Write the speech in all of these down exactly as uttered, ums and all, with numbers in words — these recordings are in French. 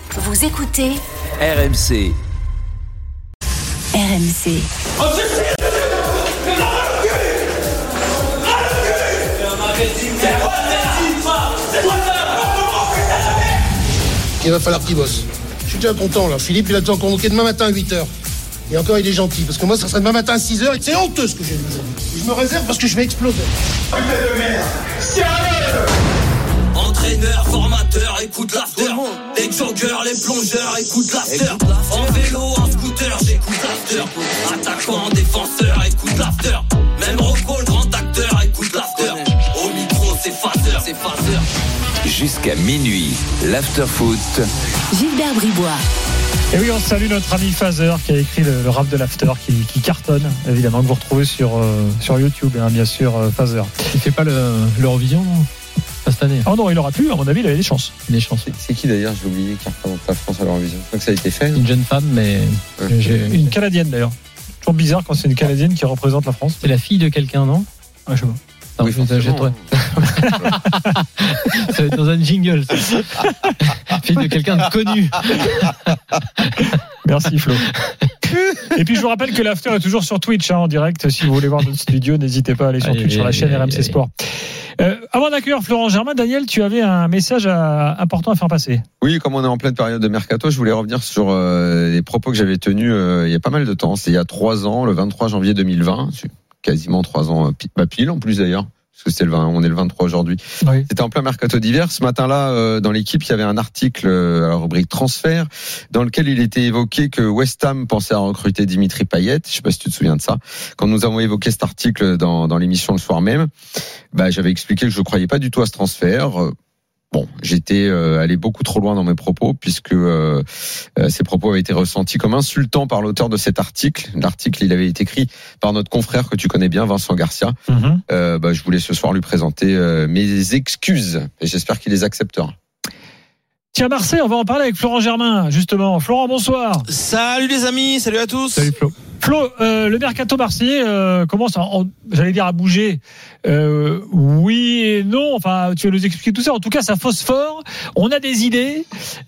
Vous écoutez R M C. R M C. Il va falloir qu'il bosse. Je suis déjà content là. Philippe, il a déjà convoqué demain matin à huit heures. Et encore, il est gentil. Parce que moi, ça serait demain matin à six heures. Et c'est honteux ce que j'ai vu aujourd'hui. Je me réserve parce que je vais exploser. Putain de merde. Sérieux. Entraîneur, formateur, écoute l'after. Les joggers, les plongeurs, écoute l'after. En vélo, en scooter, j'écoute l'after. Attaquant, défenseur, écoute l'after. Même Rocco, le grand acteur, écoute l'after. Au micro, c'est Phaser, c'est Phaser. Jusqu'à minuit, l'after foot. Gilbert Bribois. Et oui, on salue notre ami Phaser qui a écrit le, le rap de l'after qui, qui cartonne, évidemment, que vous retrouvez sur, euh, sur YouTube, hein, bien sûr, euh, Phaser. Il fait pas le, l'Eurovision, non? Pas cette année. Oh non, il aura pu, à mon avis, il avait des chances. Des chances. C'est, c'est qui d'ailleurs, j'ai oublié, qui représente la France à l'Eurovision? Je crois que ça a été fait. Une jeune femme, mais. Ouais. J'ai... Une Canadienne d'ailleurs. Toujours bizarre quand c'est une Canadienne qui représente la France. C'est la fille de quelqu'un, non? Ah, je sais pas. Non, Oui, je, j'ai trouvé. Ça va être dans un jingle. Fille de quelqu'un de connu. Merci Flo. Et puis je vous rappelle que l'after est toujours sur Twitch, hein, en direct. Si vous voulez voir notre studio, n'hésitez pas à aller sur Allez, Twitch, sur la chaîne allez, R M C allez. Sport. Euh, avant d'accueillir Florent Germain, Daniel, tu avais un message à, important à faire passer. Oui, comme on est en pleine période de mercato, je voulais revenir sur euh, les propos que j'avais tenus euh, il y a pas mal de temps. C'est il y a trois ans, le vingt-trois janvier deux mille vingt. C'est quasiment trois ans, pas pile en plus d'ailleurs. Parce que c'est le vingt, on est le vingt-trois aujourd'hui. Oui. C'était en plein mercato d'hiver. Ce matin-là, euh, dans l'équipe, il y avait un article euh, à la rubrique transfert dans lequel il était évoqué que West Ham pensait à recruter Dimitri Payet. Je sais pas si tu te souviens de ça. Quand nous avons évoqué cet article dans, dans l'émission le soir même, bah, j'avais expliqué que je croyais pas du tout à ce transfert. Bon, j'étais euh, allé beaucoup trop loin dans mes propos puisque euh, euh, ces propos avaient été ressentis comme insultants par l'auteur de cet article. L'article, il avait été écrit par notre confrère que tu connais bien, Vincent Garcia. Mm-hmm. Euh, bah, je voulais ce soir lui présenter euh, mes excuses et j'espère qu'il les acceptera. Tiens, Marseille, on va en parler avec Florent Germain, justement. Florent, bonsoir. Salut les amis, salut à tous. Salut Flo. Flo, euh, le mercato marseillais euh, commence, à, en, j'allais dire, à bouger. Euh, oui et non. Enfin, tu vas nous expliquer tout ça. En tout cas, ça phosphore. On a des idées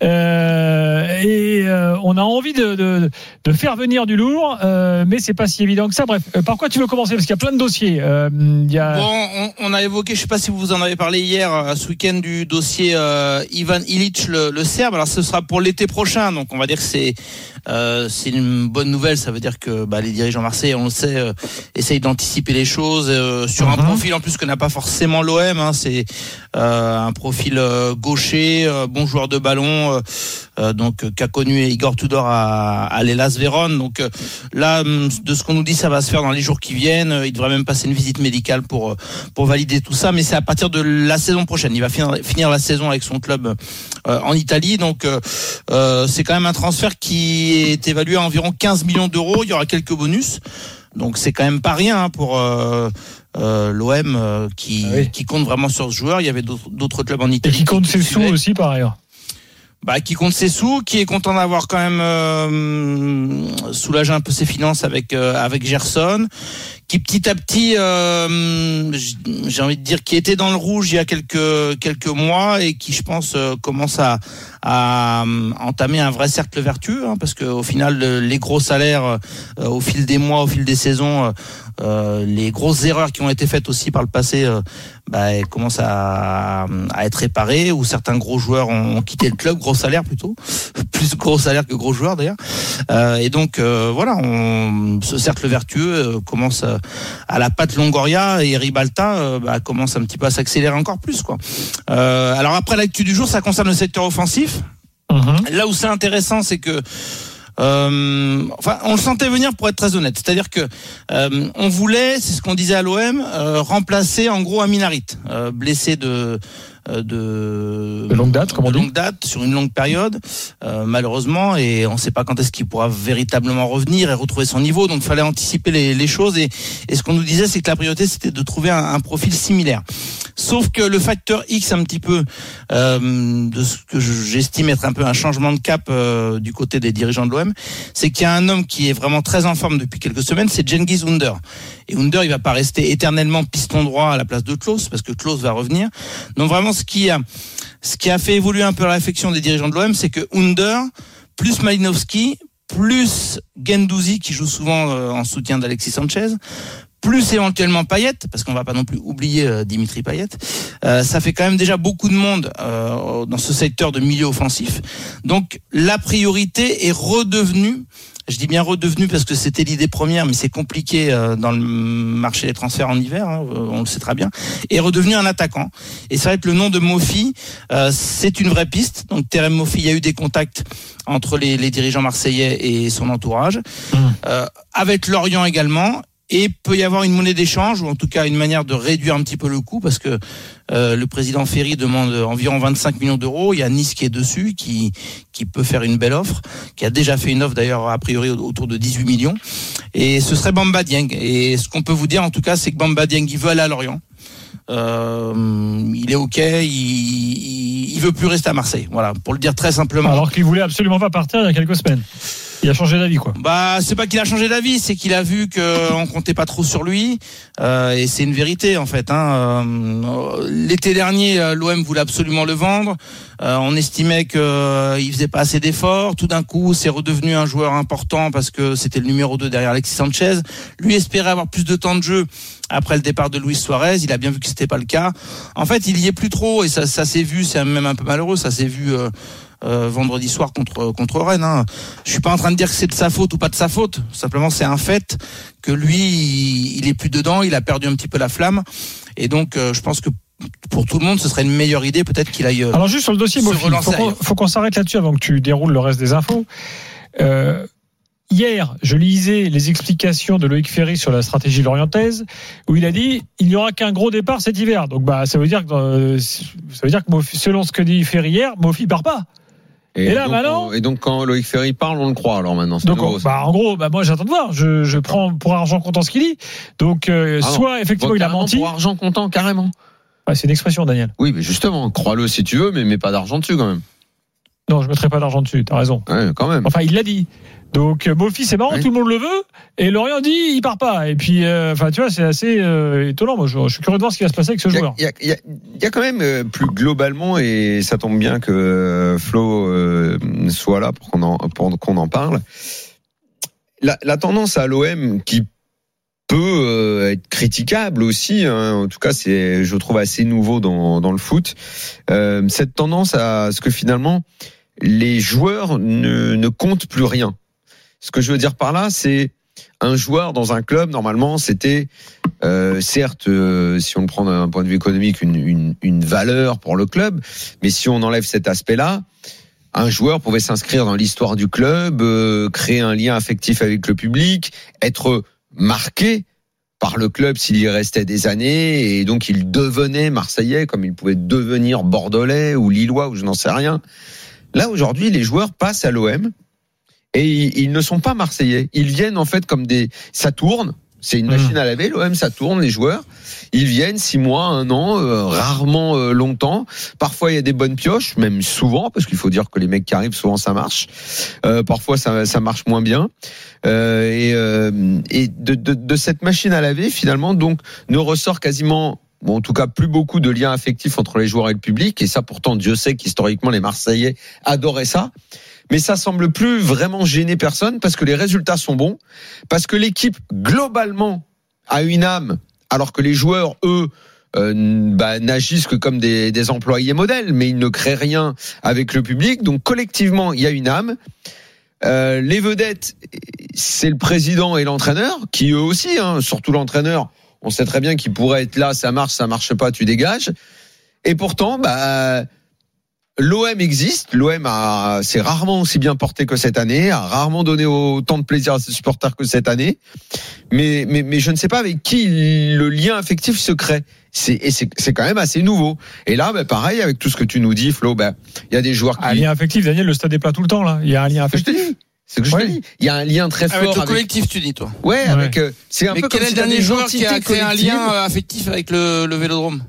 euh, et euh, on a envie de, de, de faire venir du lourd, euh, mais c'est pas si évident que ça. Bref, euh, par quoi tu veux commencer? Parce qu'il y a plein de dossiers. Euh, il y a... Bon, on, on a évoqué, je sais pas si vous en avez parlé hier, ce week-end, du dossier euh, Ivan Ilić, le, le Serbe. Alors, ce sera pour l'été prochain. Donc, on va dire que c'est euh, c'est une bonne nouvelle. Ça veut dire que bah, les dirigeants marseillais, on le sait, euh, essayent d'anticiper les choses euh, sur un mm-hmm. profil en plus que n'a pas forcément l'O M. Hein, c'est euh, un profil euh, gaucher, euh, bon joueur de ballon, euh, euh, donc qu'a connu Igor Tudor à, à l'Hellas Vérone. Donc euh, là, de ce qu'on nous dit, ça va se faire dans les jours qui viennent. Il devrait même passer une visite médicale pour pour valider tout ça. Mais c'est à partir de la saison prochaine. Il va finir, finir la saison avec son club euh, en Italie. Donc euh, c'est quand même un transfert qui est évalué à environ quinze millions d'euros. Il y aura quelques bonus. Donc c'est quand même pas rien hein, pour euh, euh, l'O M euh, qui, ah oui. qui compte vraiment sur ce joueur. Il y avait d'autres, d'autres clubs en Italie. Et qui compte qui, ses qui sous suivaient. aussi par ailleurs. Bah, qui compte ses sous, qui est content d'avoir quand même euh, soulagé un peu ses finances avec euh, avec Gerson, qui petit à petit, euh, j'ai envie de dire, qui était dans le rouge il y a quelques quelques mois et qui, je pense, euh, commence à, à entamer un vrai cercle vertueux, hein, parce que au final, les gros salaires, euh, au fil des mois, au fil des saisons, euh, les grosses erreurs qui ont été faites aussi par le passé, euh, bah, elles commencent à, à être réparées, où certains gros joueurs ont, ont quitté le club, gros salaire plutôt, plus gros salaire que gros joueurs d'ailleurs. Euh, et donc euh, voilà, on, ce cercle vertueux euh, commence à, à la patte Longoria, et Ribalta euh, bah, commence un petit peu à s'accélérer encore plus, quoi. Euh, alors après, l'actu du jour, ça concerne le secteur offensif. Mmh. Là où c'est intéressant, c'est que Euh, enfin, on le sentait venir, pour être très honnête. C'est-à-dire que euh, on voulait, c'est ce qu'on disait à l'O M, euh, remplacer en gros Amin Harit, euh, blessé de de, de longue date, comme on de dit. longue date, sur une longue période, euh, malheureusement, et on ne sait pas quand est-ce qu'il pourra véritablement revenir et retrouver son niveau. Donc, il fallait anticiper les, les choses. Et, et ce qu'on nous disait, c'est que la priorité, c'était de trouver un, un profil similaire. Sauf que le facteur X, un petit peu, euh, de ce que j'estime être un peu un changement de cap euh, du côté des dirigeants de l'O M, c'est qu'il y a un homme qui est vraiment très en forme depuis quelques semaines, c'est Cengiz Under. Et Under, il va pas rester éternellement piston droit à la place de Klose, parce que Klose va revenir. Donc vraiment, ce qui a, ce qui a fait évoluer un peu la réflexion des dirigeants de l'O M, c'est que Under, plus Malinowski, plus Guendouzi, qui joue souvent euh, en soutien d'Alexis Sanchez, plus éventuellement Payet, parce qu'on va pas non plus oublier euh, Dimitri Payet, euh, ça fait quand même déjà beaucoup de monde euh, dans ce secteur de milieu offensif. Donc la priorité est redevenue, je dis bien redevenue parce que c'était l'idée première, mais c'est compliqué euh, dans le marché des transferts en hiver, hein, on le sait très bien, est redevenu un attaquant. Et c'est vrai que le nom de Mofi, euh, c'est une vraie piste. Donc Terem Mofi, il y a eu des contacts entre les, les dirigeants marseillais et son entourage, mmh. euh, avec Lorient également. Et peut y avoir une monnaie d'échange, ou en tout cas une manière de réduire un petit peu le coût, parce que euh, le président Ferry demande environ vingt-cinq millions d'euros. Il y a Nice qui est dessus, qui qui peut faire une belle offre, qui a déjà fait une offre d'ailleurs a priori autour de dix-huit millions. Et ce serait Bamba Dieng. Et ce qu'on peut vous dire en tout cas, c'est que Bamba Dieng, il veut aller à Lorient. Euh, il est ok, il, il, il veut plus rester à Marseille. Voilà, pour le dire très simplement. Alors qu'il voulait absolument pas partir il y a quelques semaines. Il a changé d'avis, quoi. Bah, c'est pas qu'il a changé d'avis, c'est qu'il a vu qu'on comptait pas trop sur lui, euh, et c'est une vérité en fait. Hein. Euh, l'été dernier, l'O M voulait absolument le vendre. Euh, on estimait qu'il euh, faisait pas assez d'efforts. Tout d'un coup, c'est redevenu un joueur important parce que c'était le numéro deux derrière Alexis Sanchez. Lui espérait avoir plus de temps de jeu après le départ de Luis Suarez. Il a bien vu que c'était pas le cas. En fait, il y est plus trop, et ça, ça s'est vu. C'est même un peu malheureux. Ça s'est vu. Euh, Euh, vendredi soir contre contre Rennes. Hein. Je suis pas en train de dire que c'est de sa faute ou pas de sa faute. Simplement, c'est un fait que lui, il, il est plus dedans. Il a perdu un petit peu la flamme. Et donc, euh, je pense que pour tout le monde, ce serait une meilleure idée peut-être qu'il aille. Alors juste sur le dossier, Mofi, faut qu'on, faut qu'on s'arrête là-dessus avant que tu déroules le reste des infos. Euh, Hier, je lisais les explications de Loïc Ferry sur la stratégie lorientaise, où il a dit il n'y aura qu'un gros départ cet hiver. Donc bah ça veut dire que euh, ça veut dire que Mofi, selon ce que dit Ferry hier, Mofi part pas. Et, et là donc, maintenant, on, et donc quand Loïc Ferry parle, on le croit alors maintenant. C'est donc nouveau, on, bah en gros, bah moi j'attends de voir. Je, je prends pour argent comptant ce qu'il dit. Donc euh, ah soit effectivement il a menti. Pour argent comptant carrément. Ouais, c'est une expression, Daniel. Oui, mais justement, crois-le si tu veux, mais mets pas d'argent dessus quand même. Non, je mettrai pas d'argent dessus. T'as raison. Ouais, quand même. Enfin, il l'a dit. Donc Mofi, c'est marrant, oui. Tout le monde le veut, et Lorient dit il part pas. Et puis, enfin, euh, tu vois, c'est assez euh, étonnant. Moi, je, je suis curieux de voir ce qui va se passer avec ce il y a, joueur. Il y a, il y a, il y a quand même euh, plus globalement, et ça tombe bien que euh, Flo euh, soit là pour qu'on en, pour qu'on en parle. La, la tendance à l'O M qui peut euh, être critiquable aussi, hein, en tout cas, c'est, je trouve assez nouveau dans dans le foot. Euh, cette tendance à ce que finalement les joueurs ne, ne comptent plus rien. Ce que je veux dire par là, c'est un joueur dans un club, normalement, c'était euh, certes, euh, si on le prend d'un point de vue économique, une, une, une valeur pour le club, mais si on enlève cet aspect-là, un joueur pouvait s'inscrire dans l'histoire du club, euh, créer un lien affectif avec le public, être marqué par le club s'il y restait des années, et donc il devenait Marseillais, comme il pouvait devenir Bordelais ou Lillois, ou je n'en sais rien. Là, aujourd'hui, les joueurs passent à l'O M et ils ne sont pas Marseillais. Ils viennent en fait comme des... Ça tourne, c'est une machine à laver, l'O M, ça tourne, les joueurs. Ils viennent six mois, un an, euh, rarement euh, longtemps. Parfois, il y a des bonnes pioches, même souvent, parce qu'il faut dire que les mecs qui arrivent, souvent, ça marche. Euh, parfois, ça, ça marche moins bien. Euh, et euh, et de, de, de cette machine à laver, finalement, donc, ne ressort quasiment... Bon, en tout cas, plus beaucoup de liens affectifs entre les joueurs et le public. Et ça, pourtant, Dieu sait qu'historiquement, les Marseillais adoraient ça. Mais ça semble plus vraiment gêner personne parce que les résultats sont bons, parce que l'équipe, globalement, a une âme, alors que les joueurs, eux, euh, bah, n'agissent que comme des, des employés modèles, mais ils ne créent rien avec le public. Donc, collectivement, il y a une âme. Euh, les vedettes, c'est le président et l'entraîneur, qui eux aussi, hein, surtout l'entraîneur, on sait très bien qu'il pourrait être là, ça marche, ça marche pas, tu dégages. Et pourtant, bah, l'O M existe. L'O M a, s'est rarement aussi bien porté que cette année, a rarement donné autant de plaisir à ses supporters que cette année. Mais, mais, mais je ne sais pas avec qui le lien affectif se crée. C'est, et c'est, c'est quand même assez nouveau. Et là, bah, pareil, avec tout ce que tu nous dis, Flo, bah, il y a des joueurs qui... Un lien affectif, Daniel, le stade est plein tout le temps, là. Il y a un lien affectif. C'est ce que je ouais. te dis. Il y a un lien très fort avec le avec... collectif, tu dis, toi. Ouais, ouais. avec. Euh, c'est un Mais peu quel comme est si le dernier joueur qui a créé collectives. un lien affectif avec le, le Vélodrome?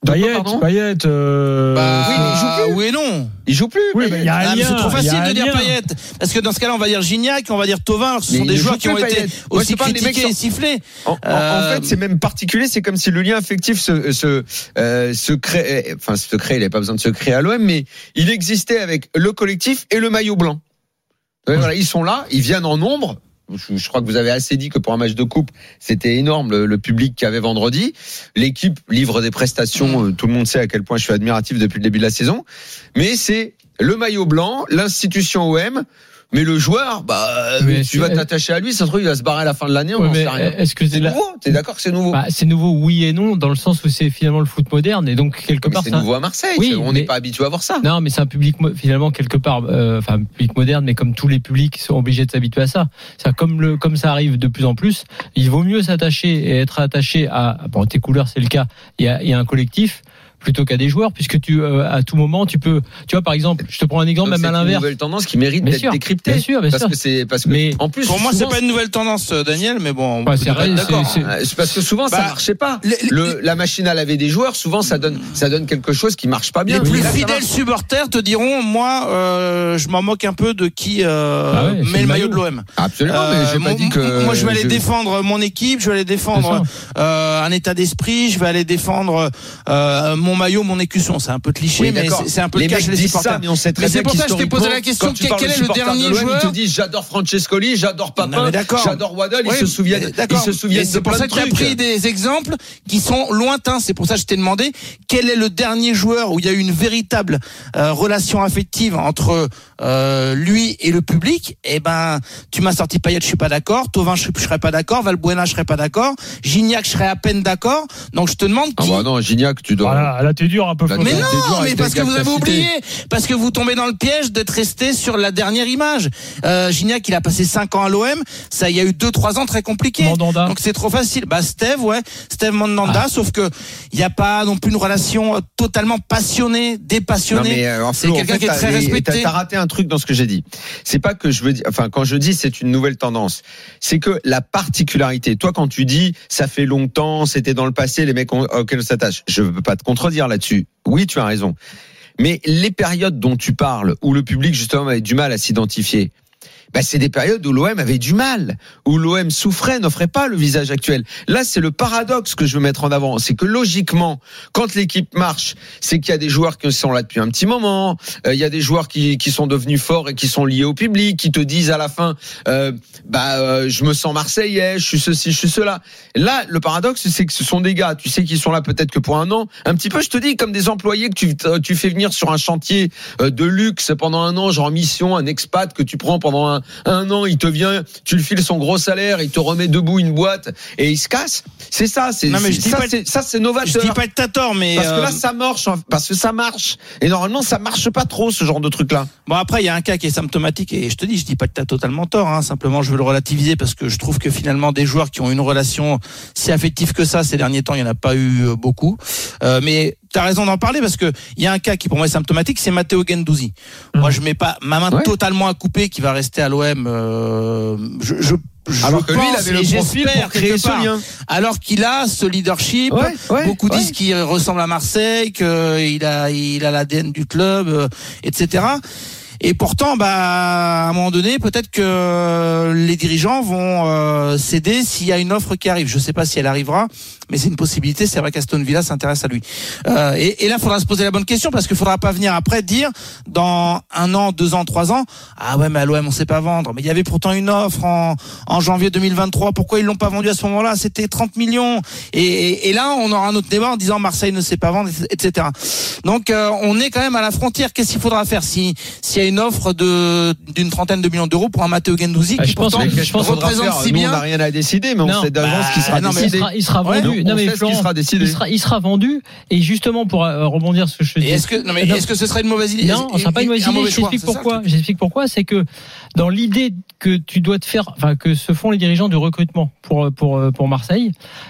Payet, Payet. Euh... Bah, oui, mais il joue plus. Oui et non. Il joue plus. Oui, mais il y a un ah, lien. C'est trop facile de dire lien. Payet. Parce que dans ce cas-là, on va dire Gignac, on va dire Thauvin. Alors que ce mais sont des joueurs qui ont Payet. été aussi Moi, critiqués sont... et sifflés. En, en, euh... en fait, c'est même particulier. C'est comme si le lien affectif se, se, euh, se crée. Enfin, se crée. Il n'avait pas besoin de se créer à l'O M, mais il existait avec le collectif et le maillot blanc. Ouais, voilà, ils sont là. Ils viennent en nombre. Je, je crois que vous avez assez dit que pour un match de coupe, c'était énorme le, le public qu'il y avait vendredi. L'équipe livre des prestations. Tout le monde sait à quel point je suis admiratif depuis le début de la saison. Mais c'est le maillot blanc, l'institution O M. Mais le joueur, bah, mais tu vas t'attacher à lui, ça se trouve, il va se barrer à la fin de l'année, on ouais, n'en sait rien. Est-ce que c'est, c'est la... nouveau? T'es d'accord que c'est nouveau? Bah, c'est nouveau, oui et non, dans le sens où c'est finalement le foot moderne, et donc quelque mais part. C'est ça... nouveau à Marseille, oui, on n'est mais... pas habitué à voir ça. Non, mais c'est un public, finalement, quelque part, euh, enfin, un public moderne, mais comme tous les publics sont obligés de s'habituer à ça. C'est comme le, comme ça arrive de plus en plus, il vaut mieux s'attacher et être attaché à, bon, tes couleurs, c'est le cas, il y a, il y a un collectif, plutôt qu'à des joueurs, puisque tu euh, à tout moment tu peux, tu vois, par exemple, je te prends un exemple. Donc même à l'inverse, c'est une nouvelle tendance qui mérite bien d'être sûr, décryptée. Bien sûr, bien parce sûr. que c'est parce que mais en plus pour moi souvent, c'est pas une nouvelle tendance, Daniel, mais bon, ouais, c'est vrai, d'accord. C'est, c'est... c'est parce que souvent bah, ça marchait pas. Les, les, le, la machine à laver des joueurs, souvent ça donne ça donne quelque chose qui marche pas bien. Les plus là, fidèles supporters te diront, moi, euh, je m'en moque un peu de qui euh, ah ouais, met le maillot de l'O M. Absolument, euh, mais j'ai mon, pas dit que. Moi, je vais aller je... défendre mon équipe, je vais aller défendre euh, un état d'esprit, je vais aller défendre euh, mon maillot, mon écusson. C'est un peu cliché. Oui, mais c'est, c'est un peu les le cas chez les supporters. Ça, mais on sait très mais bien c'est pour ça que je t'ai posé la question, quel, quel est le dernier de joueur? Ils te disent j'adore Francescoli, j'adore Papin, j'adore Waddle, ils oui, se souviennent, ils se souviennent de plein de trucs. C'est pour ça que tu as pris des exemples qui sont lointains. C'est pour ça que je t'ai demandé quel est le dernier joueur où il y a eu une véritable euh, relation affective entre euh, lui et le public. Eh ben, tu m'as sorti Payet, je suis pas d'accord. Thauvin, je, je serais pas d'accord. Valbuena, je serais pas d'accord. Gignac, je serais à peine d'accord. Donc je te demande qui. Ah bah non, Gignac, tu dois. Voilà, là t'es dur un peu. Mais non, mais parce que vous avez oublié, parce que vous tombez dans le piège d'être resté sur la dernière image. Euh, Gignac, il a passé cinq ans à l'O M, ça, il y a eu deux trois ans très compliqués. Mandanda. Donc c'est trop facile. Bah Steve, ouais, Steve Mandanda, ah. sauf que il y a pas non plus une relation totalement passionnée, dépassionnée. Non, mais, euh, c'est Flo, quelqu'un en fait, qui est très respecté. T'as, t'as raté un truc dans ce que j'ai dit. C'est pas que je veux dire, enfin quand je dis c'est une nouvelle tendance, c'est que la particularité. Toi quand tu dis ça fait longtemps, c'était dans le passé, les mecs auxquels on s'attache, je veux pas te contredire là-dessus. Oui, tu as raison. Mais les périodes dont tu parles, où le public justement avait du mal à s'identifier, bah c'est des périodes où l'O M avait du mal, où l'O M souffrait, n'offrait pas le visage actuel. Là, c'est le paradoxe que je veux mettre en avant. C'est que logiquement, quand l'équipe marche, c'est qu'il y a des joueurs qui sont là depuis un petit moment, euh, il y a des joueurs qui, qui sont devenus forts et qui sont liés au public, qui te disent à la fin, euh, bah euh, je me sens marseillais, je suis ceci, je suis cela. Là, le paradoxe, c'est que ce sont des gars, tu sais, qui sont là peut-être que pour un an, un petit peu, je te dis, comme des employés que tu, tu fais venir sur un chantier de luxe pendant un an, genre en mission, un expat que tu prends pendant un un an, il te vient, tu le files son gros salaire, il te remet debout une boîte et il se casse. C'est ça, c'est, non, mais c'est ça, c'est, ça, c'est novateur. Je dis pas que t'as tort, mais parce euh... que là, ça marche, parce que ça marche. Et normalement, ça marche pas trop ce genre de truc-là. Bon, après, il y a un cas qui est symptomatique et je te dis, je dis pas que t'as totalement tort. Hein, simplement, je veux le relativiser parce que je trouve que finalement, des joueurs qui ont une relation si affective que ça ces derniers temps, il y en a pas eu beaucoup. Euh, mais t'as raison d'en parler parce que il y a un cas qui pour moi est symptomatique, c'est Matteo Guendouzi. Mmh. Moi, je mets pas ma main ouais. totalement à couper qui va rester à l'O M. Euh, je, je Je alors que lui, il avait le profil pour créer ce lien. Alors qu'il a ce leadership. Ouais, ouais, Beaucoup ouais. disent qu'il ressemble à Marseille, qu'il a, il a l'A D N du club, euh, et cetera. Et pourtant, bah, à un moment donné, peut-être que les dirigeants vont euh, céder s'il y a une offre qui arrive. Je ne sais pas si elle arrivera, mais c'est une possibilité. C'est vrai qu'Aston Villa s'intéresse à lui. Euh, et, et là, il faudra se poser la bonne question parce qu'il ne faudra pas venir après dire dans un an, deux ans, trois ans, ah ouais, mais à l'O M, on ne sait pas vendre. Mais il y avait pourtant une offre en, en janvier deux mille vingt-trois. Pourquoi ils l'ont pas vendu à ce moment-là? C'était trente millions. Et, et, et là, on aura un autre débat en disant Marseille ne sait pas vendre, et cetera. Donc, euh, on est quand même à la frontière. Qu'est-ce qu'il faudra faire si s'il y a une offre de d'une trentaine de millions d'euros pour un Matteo Guendouzi ah, qui pourtant je pense représente si bien. Nous, on n'a rien à décider, mais on non, sait d'avance bah, qu'il sera non, décidé. Il sera, il sera vendu. Ouais, non, mais Florent, sera décidé. Il sera, il sera vendu. Et justement, pour euh, rebondir sur ce que je dis. Est-ce que, non, mais non, est-ce que ce serait une mauvaise idée? Non, ce sera pas une mauvaise idée. J'explique pourquoi. J'explique pourquoi. C'est que dans l'idée que tu dois te faire, enfin, que se font les dirigeants du recrutement pour, pour, pour Marseille,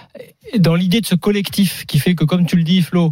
dans l'idée de ce collectif qui fait que, comme tu le dis, Flo,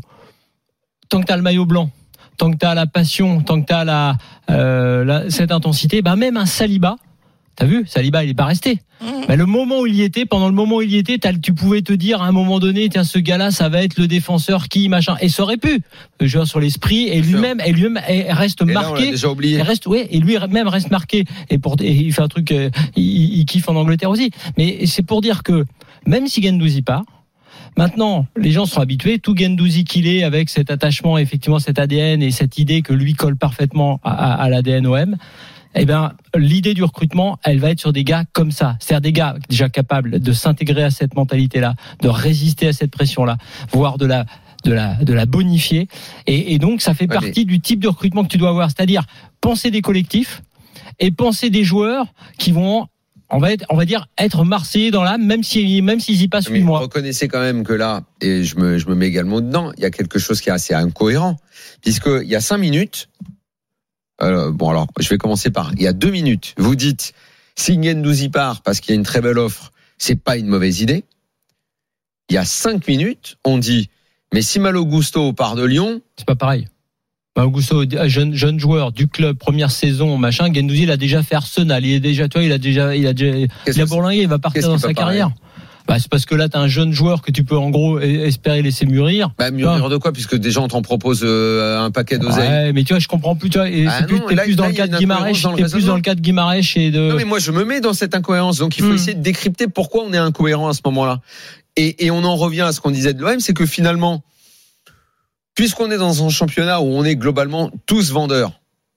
tant que tu as le maillot blanc, tant que tu as la passion, tant que tu as la, euh, la, cette intensité, ben même un Saliba, T'as vu, Saliba, il est pas resté. Mmh. Mais le moment où il y était, pendant le moment où il y était, tu pouvais te dire à un moment donné, tiens, ce gars-là, ça va être le défenseur qui, machin. Et ça aurait pu. Le joueur sur l'esprit, et lui-même, et lui-même reste et marqué. Là, on l'a déjà oublié. Et reste, ouais, et lui-même reste marqué. Et pour, et il fait un truc, il, il kiffe en Angleterre aussi. Mais c'est pour dire que, même si Guendouzi part, maintenant, les gens sont habitués, tout Guendouzi qu'il est, avec cet attachement, effectivement, cet A D N et cette idée que lui colle parfaitement à, à, à l'A D N O M. Eh ben, l'idée du recrutement, elle va être sur des gars comme ça. C'est-à-dire des gars déjà capables de s'intégrer à cette mentalité-là, de résister à cette pression-là, voire de la, de la, de la bonifier. Et, et donc, ça fait ouais, partie mais... du type de recrutement que tu dois avoir. C'est-à-dire, penser des collectifs et penser des joueurs qui vont, on va être, on va dire, être marseillais dans l'âme, même si, même s'ils y passent huit mois. Reconnaissez quand même que là, et je me, je me mets également dedans, il y a quelque chose qui est assez incohérent. Puisqu'il y a cinq minutes, Euh, bon alors, je vais commencer par. Il y a deux minutes, vous dites si Guendouzi part parce qu'il y a une très belle offre, c'est pas une mauvaise idée. Il y a cinq minutes, on dit mais si Malo Gusto part de Lyon, c'est pas pareil. Malo Gusto, jeune jeune joueur du club, première saison, machin. Guendouzi, il a déjà fait Arsenal, il est déjà, toi, il a déjà, il a déjà, il a bourlingué, il va partir dans sa carrière. Pareil. Bah, c'est parce que là, t'as un jeune joueur que tu peux en gros espérer laisser mûrir. Bah, mûrir de quoi? Puisque déjà, on t'en propose euh, un paquet d'oseille. Ouais, mais tu vois, je comprends plus, tu vois, et ah c'est plus, non, t'es là, plus là, dans le cas de Guimarães, t'es plus dans le cas de Guimarães et de... Non, mais moi, je me mets dans cette incohérence. Donc, il faut mmh. essayer de décrypter pourquoi on est incohérent à ce moment-là. Et, et on en revient à ce qu'on disait de l'O M, c'est que finalement, puisqu'on est dans un championnat où on est globalement tous vendeurs,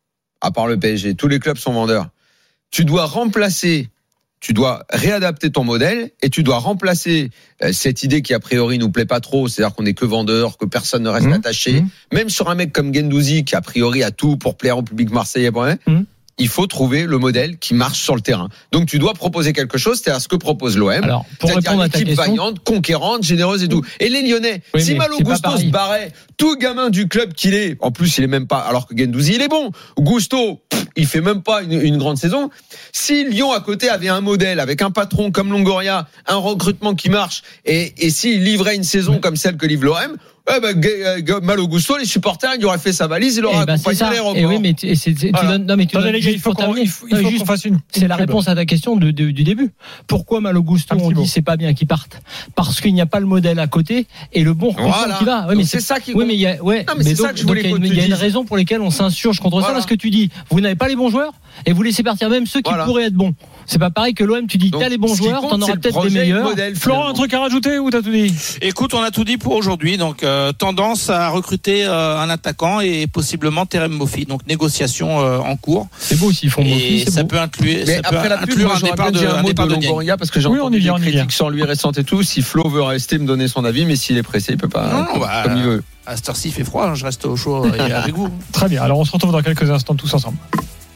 à part le P S G, tous les clubs sont vendeurs, tu dois remplacer tu dois réadapter ton modèle et tu dois remplacer cette idée qui a priori nous plaît pas trop, c'est-à-dire qu'on est que vendeur, que personne ne reste mmh, attaché, mmh. même sur un mec comme Guendouzi qui a priori a tout pour plaire au public marseillais. Mmh. Il faut trouver le modèle qui marche sur le terrain. Donc tu dois proposer quelque chose, c'est-à-dire ce que propose l'O M. Alors, pour c'est-à-dire répondre une équipe à ta question... vaillante, conquérante, généreuse et tout. Et les Lyonnais, oui, si Malo Gusto se barrait, tout gamin du club qu'il est, en plus il est même pas, alors que Guendouzi il est bon, Gusto, pff, il fait même pas une, une grande saison. Si Lyon à côté avait un modèle avec un patron comme Longoria, un recrutement qui marche, et, et s'il livrait une saison oui. comme celle que livre l'O M, eh ben, Malo Gusto, les supporters, il aurait fait sa valise, il aurait eh ben, accompagné à l'aéroport. Et oui, mais c'est, c'est, tu voilà. donnes, non, mais tu donnes, les gars, il faut, qu'on, il faut, il faut juste, qu'on fasse une. C'est la réponse à ta question de, de, du début. Pourquoi Malo Gusto, on dit c'est pas bien qu'il parte? Parce qu'il n'y a pas le modèle à côté et le bon recrutement voilà. qui va. Ouais, mais c'est, c'est ça qui. Oui, mais il y a, ouais. Non, mais, mais c'est donc, ça que je voulais donc, il y a une raison pour laquelle on s'insurge contre voilà. ça, parce que tu dis, vous n'avez pas les bons joueurs et vous laissez partir même ceux qui voilà. pourraient être bons. C'est pas pareil que l'O M, tu dis, donc, t'as les bons joueurs, compte, t'en auras peut-être des meilleurs. Modèle, Florent, un truc à rajouter ou t'as tout dit? Écoute, on a tout dit pour aujourd'hui. Donc, euh, tendance à recruter euh, un attaquant et possiblement Terem Moffi. Donc, négociation euh, en cours. C'est beau s'ils font Moffi. Et ça beau. peut inclure, mais ça après peut la pub, inclure moi, un départ de, un un mot départ de de Longoria parce que j'ai oui, entendu des critiques sur lui récentes et tout. Si Flo veut rester, me donner son avis, mais s'il est pressé, il peut pas. Non, bah, comme il veut. À cette heure-ci, il fait froid. Je reste au chaud avec vous. Très bien. Alors, on se retrouve dans quelques instants tous ensemble.